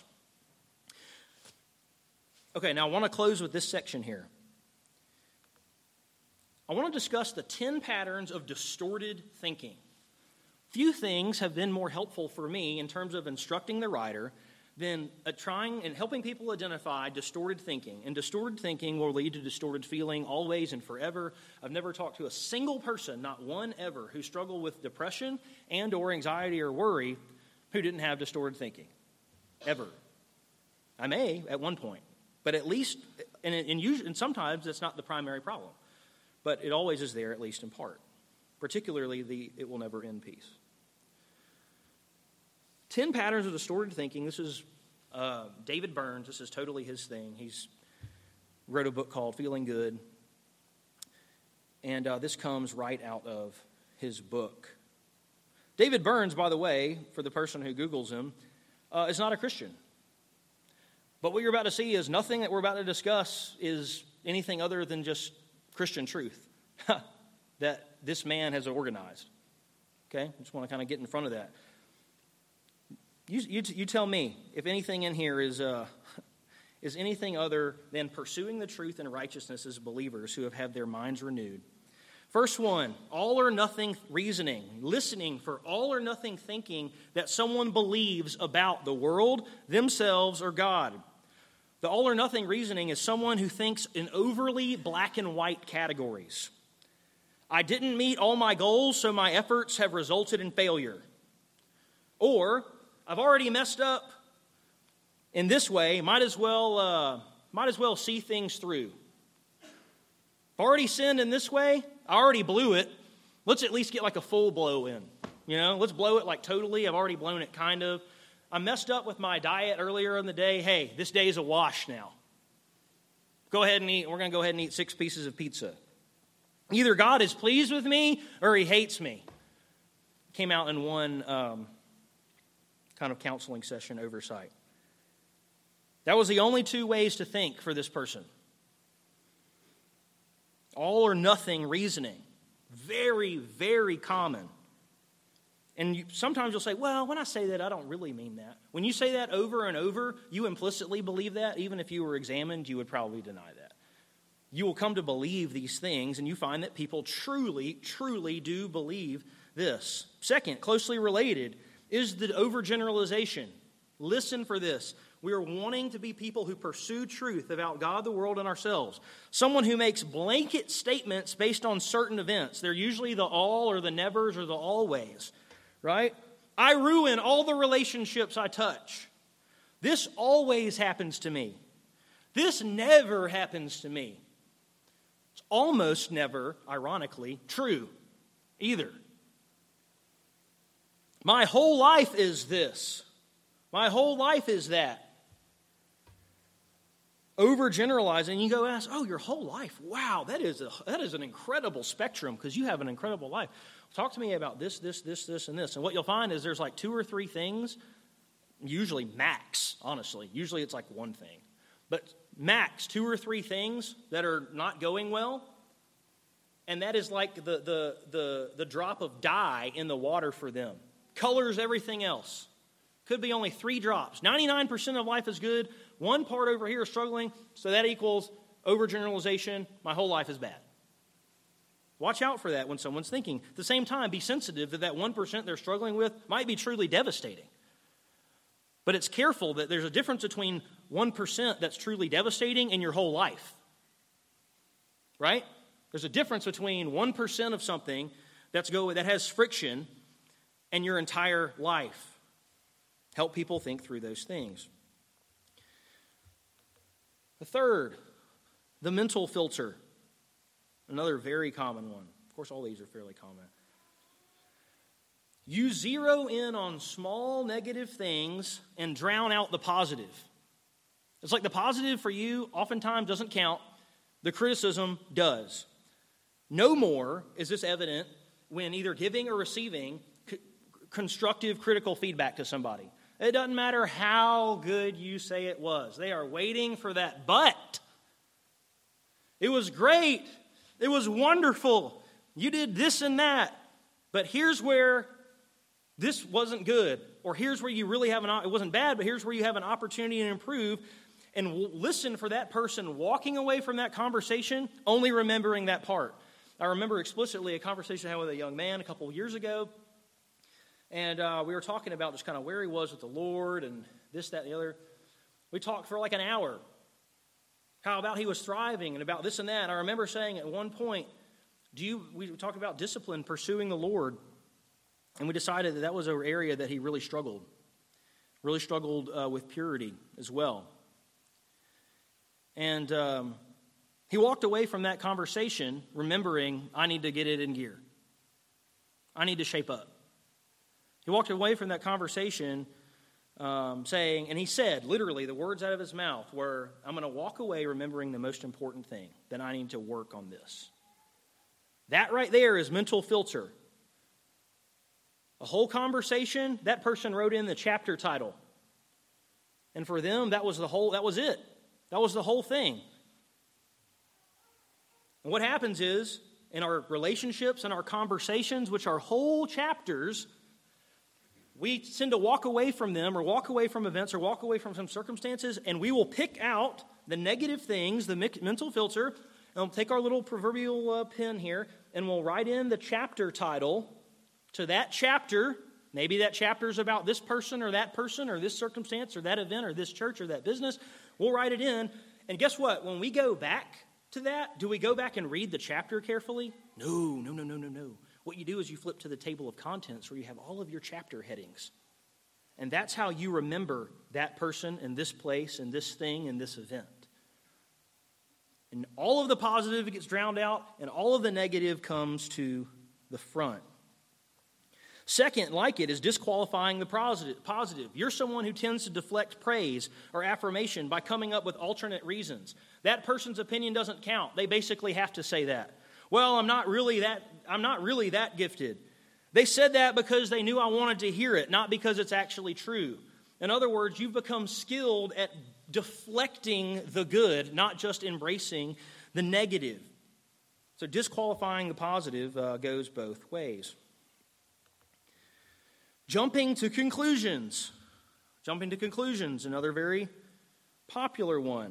Okay, now I want to close with this section here. I want to discuss the ten patterns of distorted thinking. Few things have been more helpful for me in terms of instructing the writer than uh, trying and helping people identify distorted thinking. And distorted thinking will lead to distorted feeling always and forever. I've never talked to a single person, not one ever, who struggled with depression and or anxiety or worry who didn't have distorted thinking. Ever. I may at one point. But at least, and, and, usually, and sometimes that's not the primary problem. But it always is there, at least in part. Particularly the it will never end piece. Ten patterns of distorted thinking. This is uh, David Burns. This is totally his thing. He's wrote a book called Feeling Good. And uh, this comes right out of his book. David Burns, by the way, for the person who Googles him, uh, is not a Christian. But what you're about to see is nothing that we're about to discuss is anything other than just Christian truth that this man has organized. Okay? I just want to kind of get in front of that. You, you, you tell me if anything in here is uh, is anything other than pursuing the truth and righteousness as believers who have had their minds renewed. First one, all or nothing reasoning, listening for all or nothing thinking that someone believes about the world, themselves, or God. The all or nothing reasoning is someone who thinks in overly black and white categories. I didn't meet all my goals, so my efforts have resulted in failure. Or, I've already messed up in this way, might as well, uh, might as well see things through. I've already sinned in this way, I already blew it. Let's at least get like a full blow in. You know, let's blow it like totally. I've already blown it kind of. I messed up with my diet earlier in the day. Hey, this day is a wash now. Go ahead and eat. We're going to go ahead and eat six pieces of pizza. Either God is pleased with me or he hates me. Came out in one um, kind of counseling session oversight. That was the only two ways to think for this person. All or nothing reasoning. Very, very common. And you, sometimes you'll say, well, when I say that, I don't really mean that. When you say that over and over, you implicitly believe that. Even if you were examined, you would probably deny that. You will come to believe these things, and you find that people truly, truly do believe this. Second, closely related, is the overgeneralization. Listen for this. We are wanting to be people who pursue truth about God, the world, and ourselves. Someone who makes blanket statements based on certain events. They're usually the all or the nevers or the always, right? I ruin all the relationships I touch. This always happens to me. This never happens to me. It's almost never, ironically, true either. My whole life is this. My whole life is that. Overgeneralizing, you go ask, oh, your whole life. Wow, that is a, that is an incredible spectrum because you have an incredible life. Talk to me about this, this, this, this, and this. And what you'll find is there's like two or three things, usually max, honestly. Usually it's like one thing. But max, two or three things that are not going well. And that is like the, the, the, the drop of dye in the water for them. Colors everything else. Could be only three drops. ninety-nine percent of life is good. One part over here is struggling. So that equals overgeneralization. My whole life is bad. Watch out for that when someone's thinking. At the same time, be sensitive that that one percent they're struggling with might be truly devastating. But it's careful that there's a difference between one percent that's truly devastating and your whole life. Right? There's a difference between one percent of something that's go, that has friction and your entire life. Help people think through those things. The third, the mental filter. Another very common one. Of course, all these are fairly common. You zero in on small negative things and drown out the positive. It's like the positive for you oftentimes doesn't count. The criticism does. No more is this evident when either giving or receiving c- constructive critical feedback to somebody. It doesn't matter how good you say it was. They are waiting for that but. It was great. It was wonderful. You did this and that. But here's where this wasn't good. Or here's where you really have an, it wasn't bad, but here's where you have an opportunity to improve. And listen for that person walking away from that conversation, only remembering that part. I remember explicitly a conversation I had with a young man a couple of years ago. And uh, we were talking about just kind of where he was with the Lord and this, that, and the other. We talked for like an hour. How about he was thriving and about this and that. And I remember saying at one point, do you? we talked about discipline, pursuing the Lord. And we decided that that was an area that he really struggled. Really struggled uh, with purity as well. And um, he walked away from that conversation remembering, I need to get it in gear. I need to shape up. He walked away from that conversation um, saying, and he said, literally, the words out of his mouth were, I'm going to walk away remembering the most important thing, that I need to work on this. That right there is mental filter. A whole conversation, that person wrote in the chapter title. And for them, that was the whole, that was it. That was the whole thing. And what happens is, in our relationships and our conversations, which are whole chapters, we tend to walk away from them or walk away from events or walk away from some circumstances, and we will pick out the negative things, the mental filter, and we'll take our little proverbial uh, pen here, and we'll write in the chapter title to that chapter. Maybe that chapter is about this person or that person or this circumstance or that event or this church or that business. We'll write it in, and guess what? When we go back to that, do we go back and read the chapter carefully? No, no, no, no, no, no. What you do is you flip to the table of contents where you have all of your chapter headings. And that's how you remember that person and this place and this thing and this event. And all of the positive gets drowned out and all of the negative comes to the front. Second, like it, is disqualifying the positive. positive. You're someone who tends to deflect praise or affirmation by coming up with alternate reasons. That person's opinion doesn't count. They basically have to say that. Well, I'm not really that, I'm not really that gifted. They said that because they knew I wanted to hear it, not because it's actually true. In other words, you've become skilled at deflecting the good, not just embracing the negative. So disqualifying the positive uh, goes both ways. Jumping to conclusions. Jumping to conclusions, another very popular one.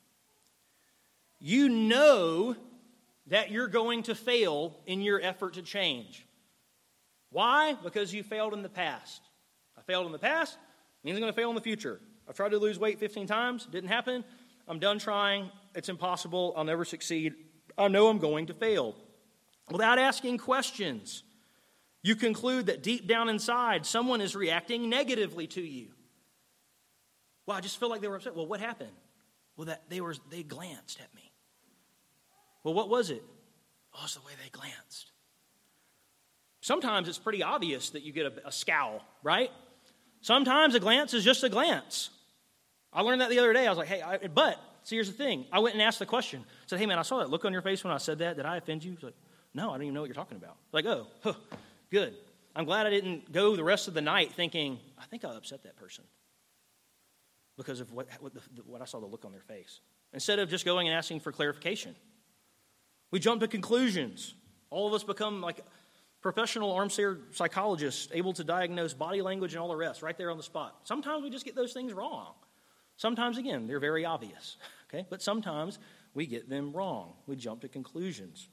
You know that you're going to fail in your effort to change. Why? Because you failed in the past. I failed in the past, means I'm going to fail in the future. I've tried to lose weight fifteen times, didn't happen. I'm done trying. It's impossible. I'll never succeed. I know I'm going to fail. Without asking questions, you conclude that deep down inside, someone is reacting negatively to you. Well, I just feel like they were upset. Well, what happened? Well, that they were they glanced at me. Well, what was it? Oh, it's the way they glanced. Sometimes it's pretty obvious that you get a, a scowl, right? Sometimes a glance is just a glance. I learned that the other day. I was like, hey, I, but, see, here's the thing. I went and asked the question. I said, hey, man, I saw that look on your face when I said that. Did I offend you? He's like, no, I don't even know what you're talking about. Like, oh, huh, good. I'm glad I didn't go the rest of the night thinking, I think I upset that person because of what, what, the, what I saw the look on their face. Instead of just going and asking for clarification. We jump to conclusions. All of us become like professional armchair psychologists, able to diagnose body language and all the rest right there on the spot. Sometimes we just get those things wrong. Sometimes, again, they're very obvious. Okay, but sometimes we get them wrong. We jump to conclusions.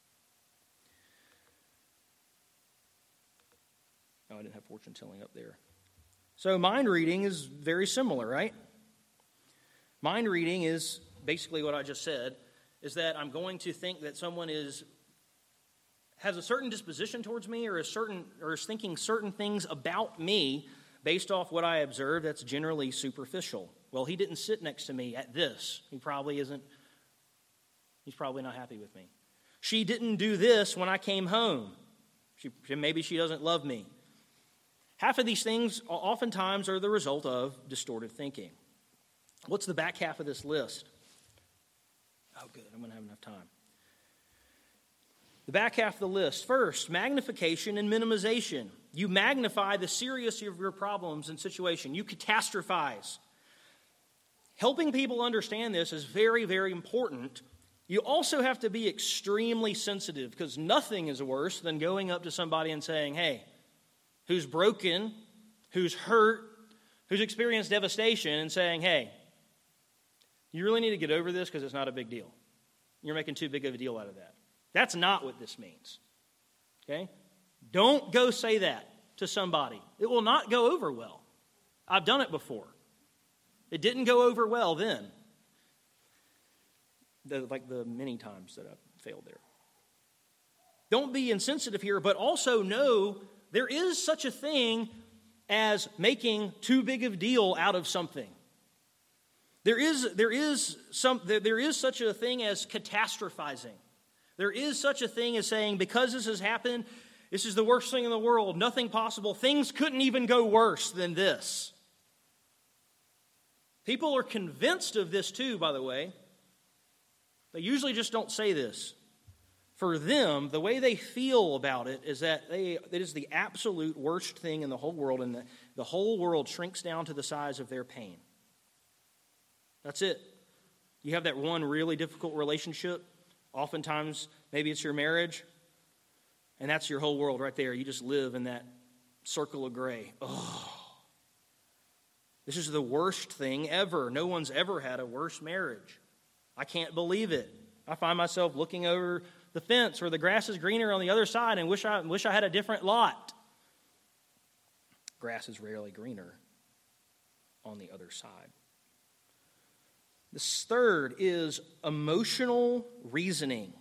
Oh, I didn't have fortune telling up there. So mind reading is very similar, right? Mind reading is basically what I just said, is that I'm going to think that someone is has a certain disposition towards me or is certain or is thinking certain things about me based off what I observe that's generally superficial. Well, he didn't sit next to me at this. He probably isn't, he's probably not happy with me. She didn't do this when I came home. She, maybe she doesn't love me. Half of these things oftentimes are the result of distorted thinking. What's the back half of this list? Oh, good. I'm going to have enough time. The back half of the list. First, magnification and minimization. You magnify the seriousness of your problems and situation. You catastrophize. Helping people understand this is very, very important. You also have to be extremely sensitive because nothing is worse than going up to somebody and saying, hey, who's broken, who's hurt, who's experienced devastation, and saying, hey, you really need to get over this because it's not a big deal. You're making too big of a deal out of that. That's not what this means. Okay? Don't go say that to somebody. It will not go over well. I've done it before. It didn't go over well then. The, like the many times that I failed there. Don't be insensitive here, but also know there is such a thing as making too big of a deal out of something. There is, there is some, there, there is such a thing as catastrophizing. There is such a thing as saying, because this has happened, this is the worst thing in the world, nothing possible. Things couldn't even go worse than this. People are convinced of this too, by the way. They usually just don't say this. For them, the way they feel about it is that they, it is the absolute worst thing in the whole world, and the, the whole world shrinks down to the size of their pain. That's it. You have that one really difficult relationship. Oftentimes, maybe it's your marriage, and that's your whole world right there. You just live in that circle of gray. Oh, this is the worst thing ever. No one's ever had a worse marriage. I can't believe it. I find myself looking over the fence where the grass is greener on the other side and wish I wish I had a different lot. Grass is rarely greener on the other side. The third is emotional reasoning.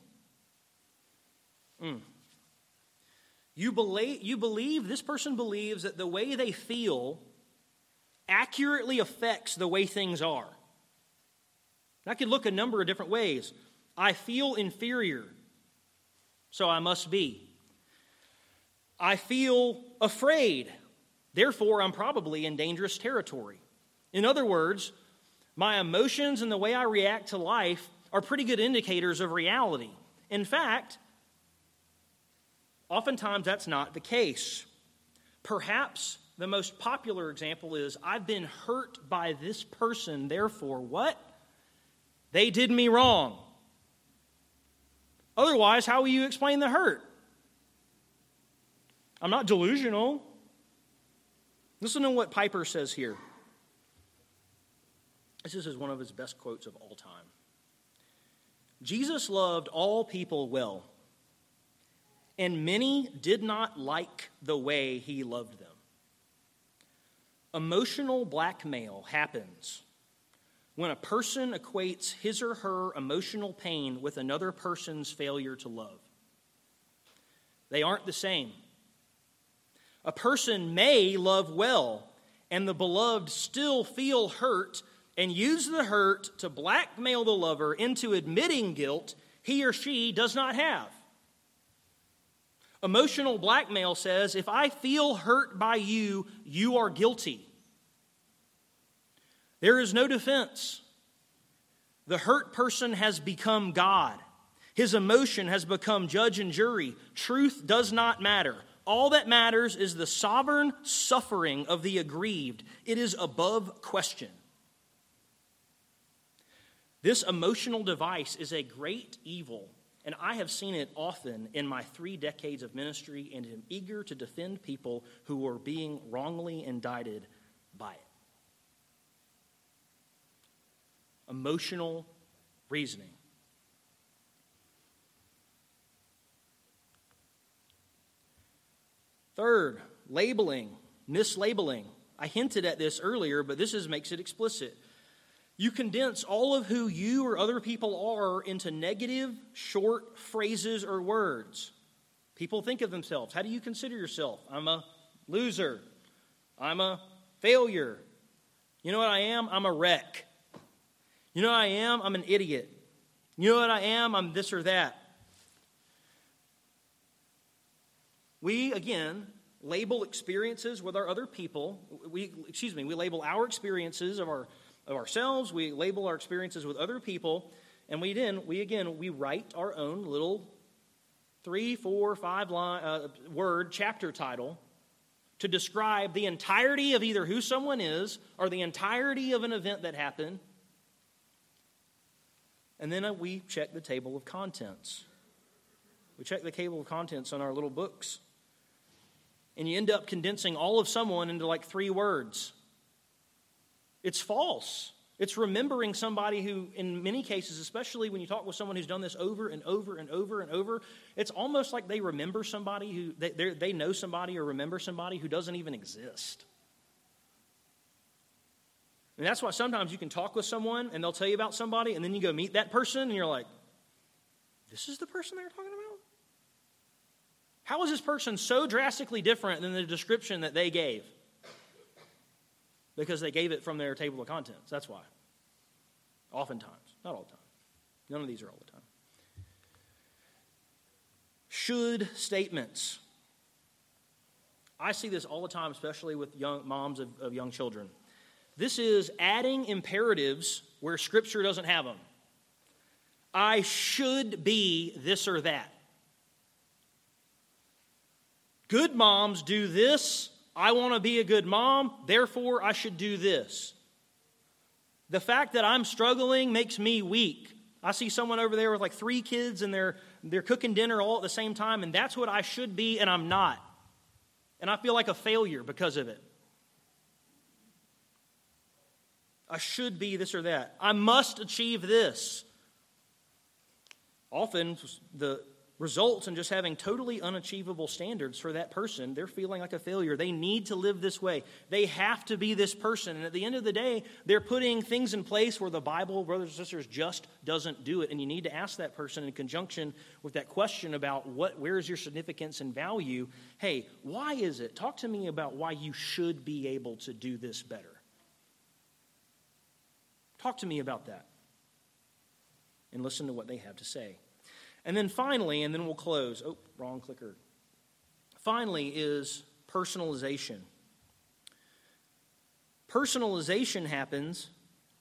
Mm. You believe, you believe, this person believes that the way they feel accurately affects the way things are. That could look a number of different ways. I feel inferior, so I must be. I feel afraid. Therefore, I'm probably in dangerous territory. In other words, my emotions and the way I react to life are pretty good indicators of reality. In fact, oftentimes that's not the case. Perhaps the most popular example is, I've been hurt by this person, therefore what? They did me wrong. Otherwise, how will you explain the hurt? I'm not delusional. Listen to what Piper says here. This is one of his best quotes of all time. Jesus loved all people well, and many did not like the way he loved them. Emotional blackmail happens when a person equates his or her emotional pain with another person's failure to love. They aren't the same. A person may love well, and the beloved still feel hurt and use the hurt to blackmail the lover into admitting guilt he or she does not have. Emotional blackmail says, if I feel hurt by you, you are guilty. There is no defense. The hurt person has become God. His emotion has become judge and jury. Truth does not matter. All that matters is the sovereign suffering of the aggrieved. It is above question. This emotional device is a great evil, and I have seen it often in my three decades of ministry and am eager to defend people who are being wrongly indicted by it. Emotional reasoning. Third, labeling, mislabeling. I hinted at this earlier, but this is, makes it explicit. You condense all of who you or other people are into negative, short phrases or words. People think of themselves. How do you consider yourself? I'm a loser. I'm a failure. You know what I am? I'm a wreck. You know what I am? I'm an idiot. You know what I am? I'm this or that. We, again, label experiences with our other people. We, excuse me, we label our experiences of our of ourselves. We label our experiences with other people, and we then we again we write our own little three, four, five line uh, word chapter title to describe the entirety of either who someone is or the entirety of an event that happened. And then uh, we check the table of contents. We check the table of contents on our little books. And you end up condensing all of someone into like three words. It's false. It's remembering somebody who, in many cases, especially when you talk with someone who's done this over and over and over and over, it's almost like they remember somebody who, they, they know somebody or remember somebody who doesn't even exist. And that's why sometimes you can talk with someone and they'll tell you about somebody, and then you go meet that person and you're like, this is the person they were talking about? How is this person so drastically different than the description that they gave? Because they gave it from their table of contents. That's why. Oftentimes. Not all the time. None of these are all the time. Should statements. I see this all the time, especially with young moms of, of young children. This is adding imperatives where Scripture doesn't have them. I should be this or that. Good moms do this. I want to be a good mom, therefore I should do this. The fact that I'm struggling makes me weak. I see someone over there with like three kids and they're, they're cooking dinner all at the same time, and that's what I should be, and I'm not. And I feel like a failure because of it. I should be this or that. I must achieve this. Often the results in just having totally unachievable standards for that person. They're feeling like a failure. They need to live this way. They have to be this person. And at the end of the day, they're putting things in place where the Bible, brothers and sisters, just doesn't do it. And you need to ask that person in conjunction with that question about what, where is your significance and value? Hey, why is it? Talk to me about why you should be able to do this better. Talk to me about that. And listen to what they have to say. And then finally, and then we'll close. Oh, wrong clicker. finally, is personalization. Personalization happens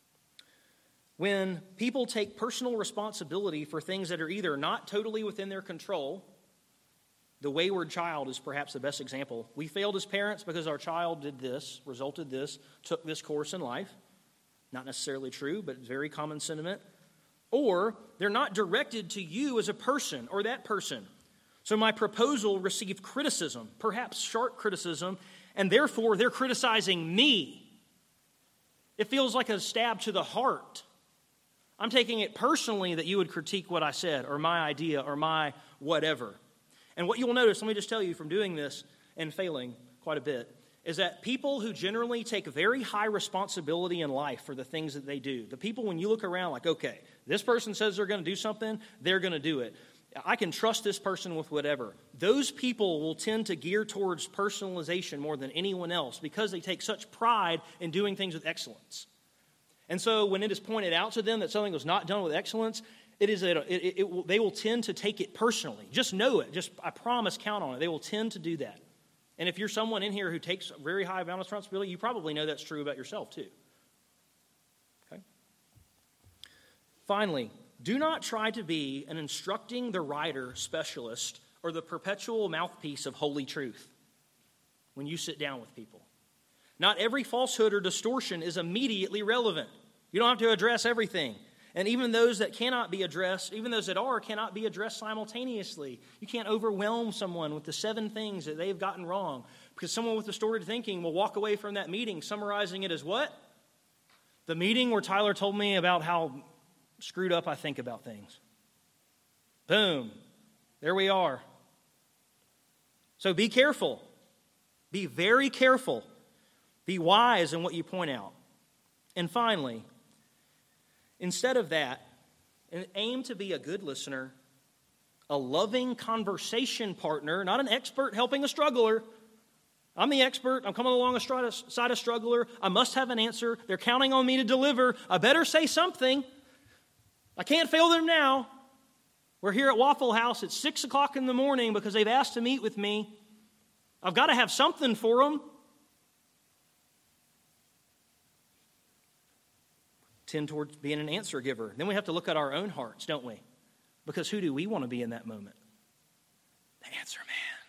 when people take personal responsibility for things that are either not totally within their control. The wayward child is perhaps the best example. We failed as parents because our child did this, resulted this, took this course in life. Not necessarily true, but it's very common sentiment. Or they're not directed to you as a person or that person. So my proposal received criticism, perhaps sharp criticism, and therefore they're criticizing me. It feels like a stab to the heart. I'm taking it personally that you would critique what I said or my idea or my whatever. And what you'll notice, let me just tell you from doing this and failing quite a bit, is that people who generally take very high responsibility in life for the things that they do, the people when you look around like, okay, this person says they're going to do something, they're going to do it. I can trust this person with whatever. Those people will tend to gear towards personalization more than anyone else because they take such pride in doing things with excellence. And so when it is pointed out to them that something was not done with excellence, it is a, it, it, it will, they will tend to take it personally. Just know it. Just, I promise, count on it. They will tend to do that. And if you're someone in here who takes a very high amount of responsibility, you probably know that's true about yourself too. Okay. Finally, do not try to be an instructing the writer specialist or the perpetual mouthpiece of holy truth when you sit down with people. Not every falsehood or distortion is immediately relevant. You don't have to address everything. And even those that cannot be addressed, even those that are, cannot be addressed simultaneously. You can't overwhelm someone with the seven things that they've gotten wrong. Because someone with distorted thinking will walk away from that meeting summarizing it as what? The meeting where Tyler told me about how screwed up I think about things. Boom. There we are. So be careful. Be very careful. Be wise in what you point out. And finally, instead of that, aim to be a good listener, a loving conversation partner, not an expert helping a struggler. I'm the expert. I'm coming along a side of struggler. I must have an answer. They're counting on me to deliver. I better say something. I can't fail them now. We're here at Waffle House at six o'clock in the morning because they've asked to meet with me. I've got to have something for them. Tend towards being an answer giver. Then we have to look at our own hearts, don't we? Because who do we want to be in that moment? The answer man.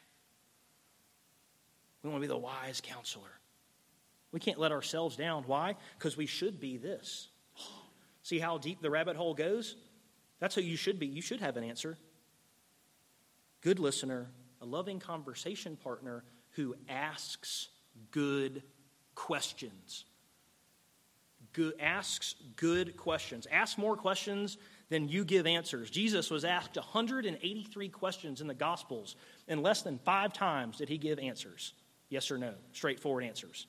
We want to be the wise counselor. We can't let ourselves down. Why? Because we should be this. See how deep the rabbit hole goes? That's who you should be. You should have an answer. Good listener, a loving conversation partner who asks good questions. Good, asks good questions. Ask more questions than you give answers. Jesus was asked one hundred eighty-three questions in the Gospels, and less than five times did he give answers. Yes or no, straightforward answers.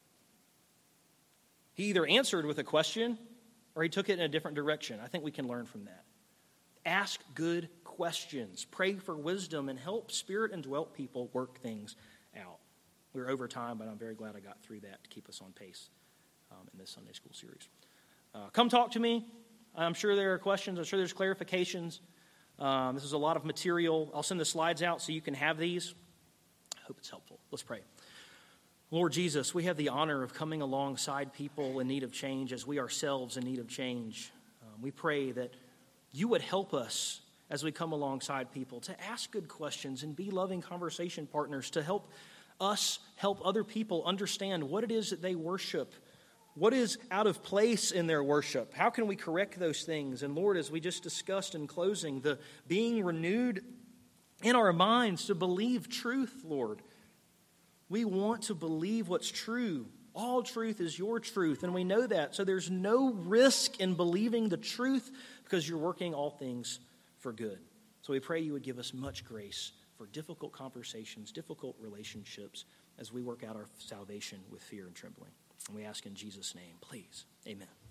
He either answered with a question or he took it in a different direction. I think we can learn from that. Ask good questions. Pray for wisdom and help Spirit-indwelt people work things out. We're over time, but I'm very glad I got through that to keep us on pace. Um, in this Sunday school series. Uh, come talk to me. I'm sure there are questions. I'm sure there's clarifications. Um, this is a lot of material. I'll send the slides out so you can have these. I hope it's helpful. Let's pray. Lord Jesus, we have the honor of coming alongside people in need of change as we ourselves in need of change. Um, we pray that you would help us as we come alongside people to ask good questions and be loving conversation partners to help us help other people understand what it is that they worship. What is out of place in their worship? How can we correct those things? And Lord, as we just discussed in closing, the being renewed in our minds to believe truth, Lord. We want to believe what's true. All truth is your truth, and we know that. So there's no risk in believing the truth because you're working all things for good. So we pray you would give us much grace for difficult conversations, difficult relationships as we work out our salvation with fear and trembling. And we ask in Jesus' name, please. Amen.